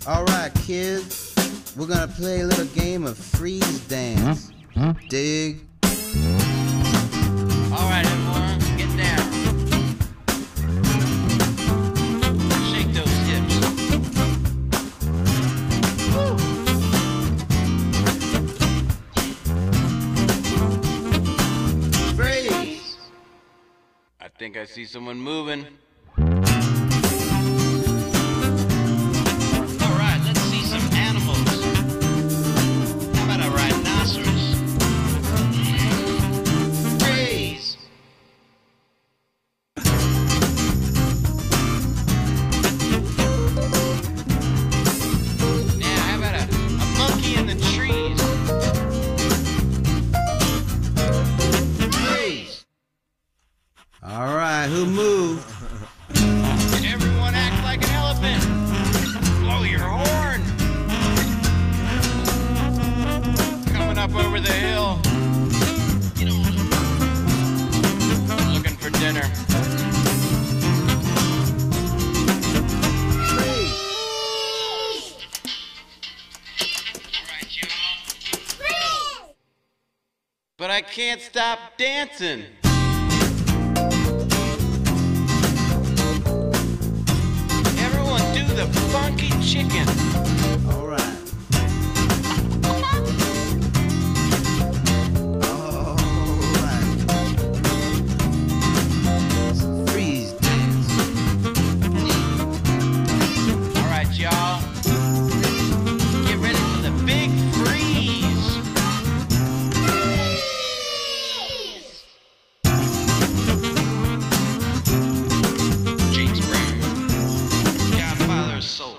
Alright, kids, we're gonna play a little game of freeze dance. Dig? Alright, everyone, get down. Shake those hips. Woo. Freeze! I think I see someone moving. Alright, let's see some animals. How about a rhinoceros? Freeze! Now, how about a monkey in the trees? Freeze! Alright, who moved? Everyone act like an elephant. Blow your horn. Coming up over the hill. Looking for dinner. Freeze! But I can't stop dancing. Everyone do the funky chicken. Alright. Alright. Freeze dance. All right, y'all. Get ready for the big freeze. James Brown, Godfather's soul.